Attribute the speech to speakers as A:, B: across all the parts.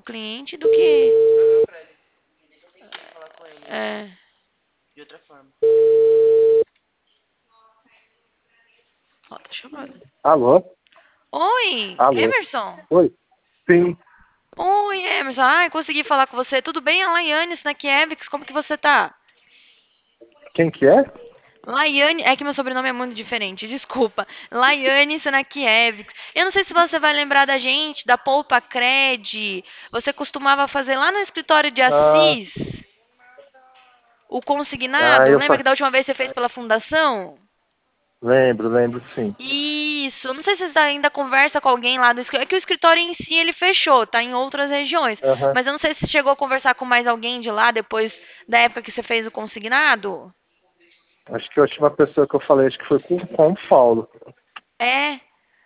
A: cliente do que...
B: Falar com ele
A: É...
B: de outra forma.
A: Ó, tá chamando.
C: Alô?
A: Oi,
C: Alô?
A: Emerson.
C: Oi? Sim.
A: Oi, Emerson. Ai, consegui falar com você. Tudo bem? A Laiane Snakiewicz, como que você tá?
C: Quem que é?
A: Laiane, é que meu sobrenome é muito diferente, desculpa. Laiane Snakiewicz. Eu não sei se você vai lembrar da gente, da Poupa Cred. Você costumava fazer lá no escritório de
C: Ah,
A: Assis o consignado.
C: eu
A: Lembra que
C: faço.
A: da última vez você fez pela fundação?
C: Lembro sim.
A: Isso, não sei se você ainda conversa com alguém lá do escritório. É que o escritório em si ele fechou, tá em outras regiões.
C: Aham.
A: Mas eu não sei se você chegou a conversar com mais alguém de lá depois da época que você fez o consignado.
C: Acho que a última pessoa que eu falei, acho que foi com o Paulo.
A: É?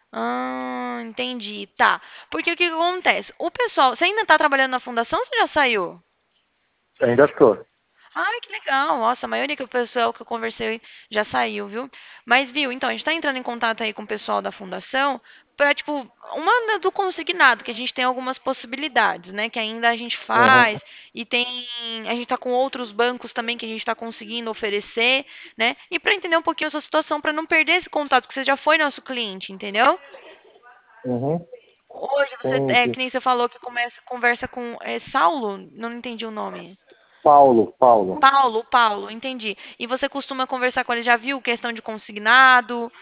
A: Entendi. Tá. Porque o que que acontece? O pessoal, você ainda tá trabalhando na fundação ou você já saiu?
C: Ainda tô.
A: Ai, que legal. Nossa, a maioria que o pessoal que eu conversei já saiu, viu? Mas, viu, então, a gente tá entrando em contato aí com o pessoal da fundação pra, tipo, do consignado, que a gente tem algumas possibilidades, né? Que ainda a gente
C: Uhum.
A: faz e tem... A gente tá com outros bancos também que a gente tá conseguindo oferecer, né? E pra entender um pouquinho a sua situação, pra não perder esse contato, porque você já foi nosso cliente, entendeu?
C: Uhum.
A: Hoje você,
C: Entendi.
A: que nem você falou que conversa com Saulo, não entendi o nome.
C: Paulo.
A: Paulo, entendi. E você costuma conversar com ele, já viu questão de consignado?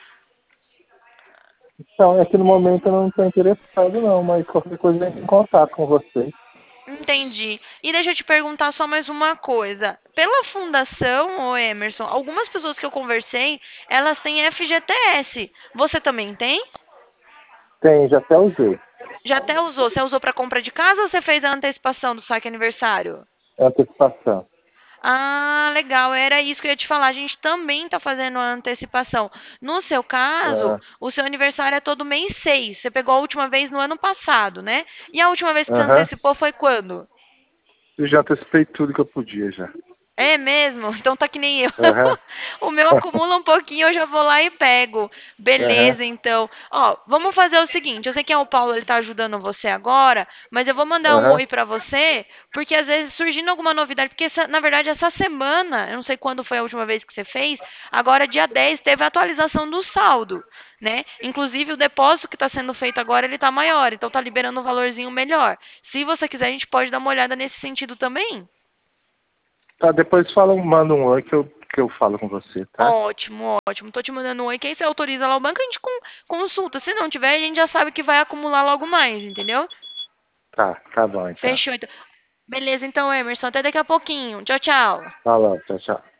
C: Então, é que no momento eu não estou interessado não, mas qualquer coisa eu entro em contato com você.
A: Entendi. E deixa eu te perguntar só mais uma coisa. Pela fundação, ô Emerson, algumas pessoas que eu conversei, elas têm FGTS. Você também tem?
C: Tem, já até usei.
A: Já até usou. Você usou para compra de casa ou você fez a antecipação do saque aniversário?
C: Antecipação.
A: Ah, legal. Era isso que eu ia te falar. A gente também está fazendo a antecipação. No seu caso,
C: Ah,
A: o seu aniversário é todo mês 6. Você pegou a última vez no ano passado, né? E a última vez que você
C: Aham.
A: antecipou foi quando?
C: Eu já antecipei tudo que eu podia já.
A: É mesmo? Então tá que nem eu.
C: Aham.
A: O meu acumula um pouquinho, eu já vou lá e pego.
C: Aham.
A: Beleza, então. Ó, vamos fazer o seguinte, eu sei que é o Paulo, ele tá ajudando você agora, mas eu vou mandar um
C: Aham.
A: oi pra você, porque às vezes surgindo alguma novidade, porque na verdade essa semana, eu não sei quando foi a última vez que você fez, agora dia 10 teve a atualização do saldo, né? Inclusive o depósito que está sendo feito agora, ele tá maior, então tá liberando um valorzinho melhor. Se você quiser, a gente pode dar uma olhada nesse sentido também.
C: Tá, depois manda um oi que eu falo com você, tá?
A: Ótimo, ótimo. Tô te mandando um oi, que aí você autoriza lá o banco, a gente consulta. Se não tiver, a gente já sabe que vai acumular logo mais, entendeu?
C: Tá bom então.
A: Fechou, então. Beleza, então, Emerson. Até daqui a pouquinho. Tchau, tchau.
C: Falou, tchau.